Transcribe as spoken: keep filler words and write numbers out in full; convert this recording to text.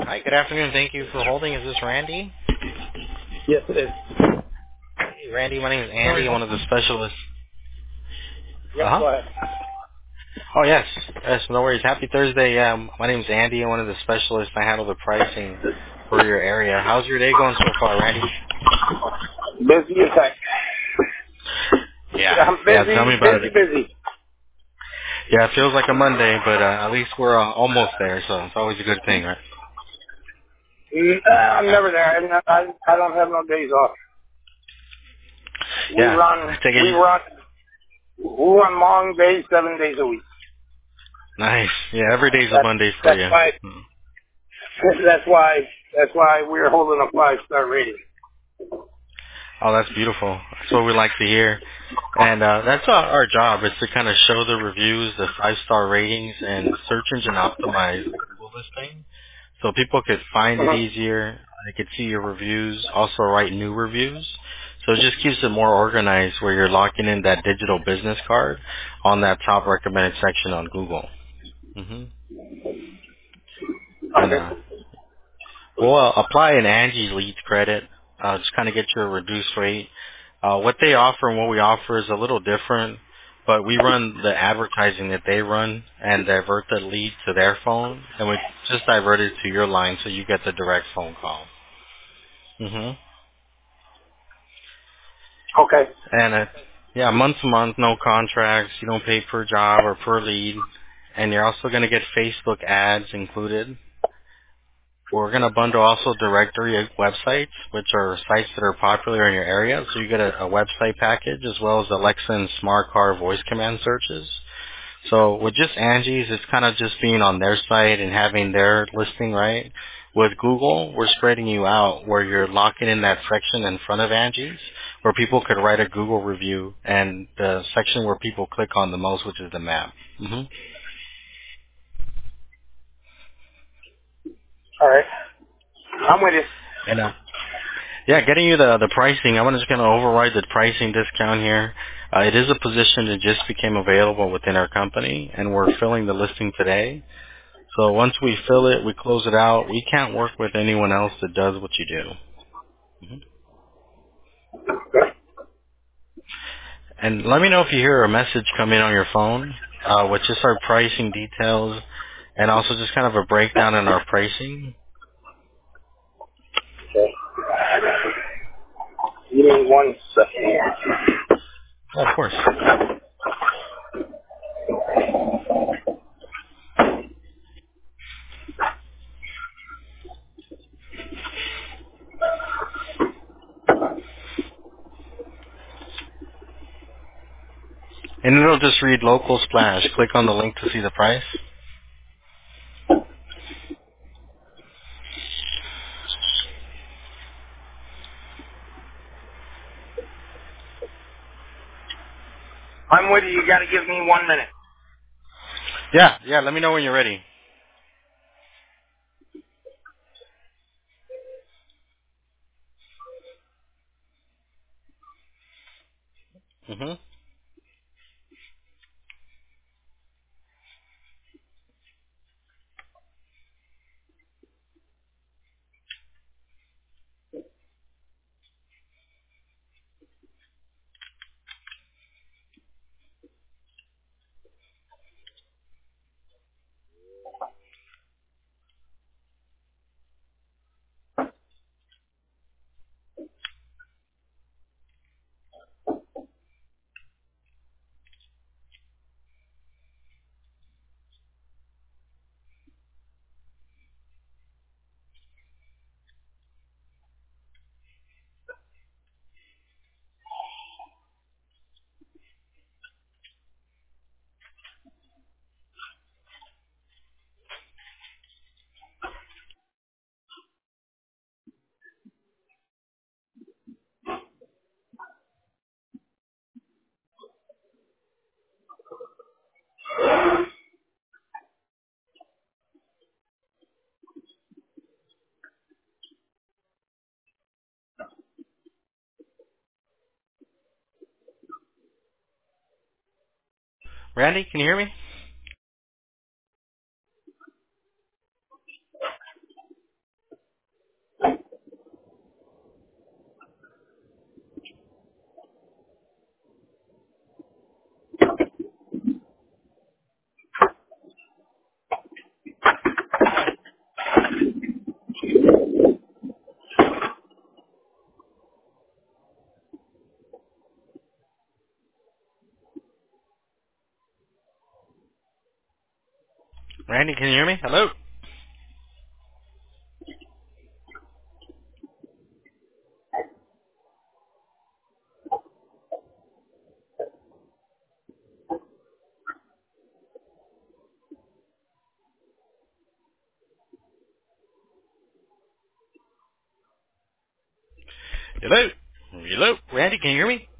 Hi, good afternoon. Thank you for holding. Is this Randy? Yes, it is. Hey, Randy, my name is Sorry. Andy. I'm one of the specialists. Yep, Uh-huh. go ahead. Oh, yes. Yes, no worries. Happy Thursday. Yeah, my name is Andy. I'm one of the specialists. I handle the pricing for your area. How's your day going so far, Randy? Busy as heck. Yeah. I'm Yeah, tell busy, me about busy, it. busy. Yeah, it feels like a Monday, but uh, at least we're uh, almost there, so it's always a good thing, right? Mm, uh, I'm Yeah. never there. I, I, I don't have no days off. We Yeah. I run, take we it. run, we run long days, seven days a week. Nice. Yeah, every day's a That's, Monday for that's you. why, Hmm. that's why, that's why we're holding a five-star rating. Oh, that's beautiful. That's what we like to hear. And uh, that's our, our job is to kind of show the reviews, the five-star ratings, and search engine optimize the Google listing so people could find it Mhm. easier. They could see your reviews, also write new reviews. So it just keeps it more organized where you're locking in that digital business card on that top recommended section on Google. hmm And Okay. uh, We'll uh, apply an Angie's Leads credit, uh, just kind of get you a reduced rate. Uh, what they offer and what we offer is a little different, but we run the advertising that they run and divert the lead to their phone, and we just divert it to your line so you get the direct phone call. hmm Okay. And uh, yeah, month to month, no contracts. You don't pay per job or per lead, and you're also going to get Facebook ads included. We're going to bundle also directory websites, which are sites that are popular in your area. So you get a, a website package as well as Alexa and Smart Car voice command searches. So with just Angie's, it's kind of just being on their site and having their listing, right? With Google, we're spreading you out where you're locking in that section in front of Angie's where people could write a Google review and the section where people click on the most, which is the map. hmm All right. I'm with you. And uh, Yeah, getting you the the pricing. I'm just going to override the pricing discount here. Uh, it is a position that just became available within our company, and we're filling the listing today. So once we fill it, we close it out. We can't work with anyone else that does what you do. Mhm. And let me know if you hear a message come in on your phone uh, with just our pricing details and also just kind of a breakdown in our pricing. Okay. Give me one second. Oh, of course. And it'll just read local splash. Click on the link to see the price. I'm with you. You got to give me one minute. Yeah, yeah, let me know when you're ready. hmm Randy, can you hear me? Randy, can you hear me? Hello? Hello? Hello? Randy, can you hear me?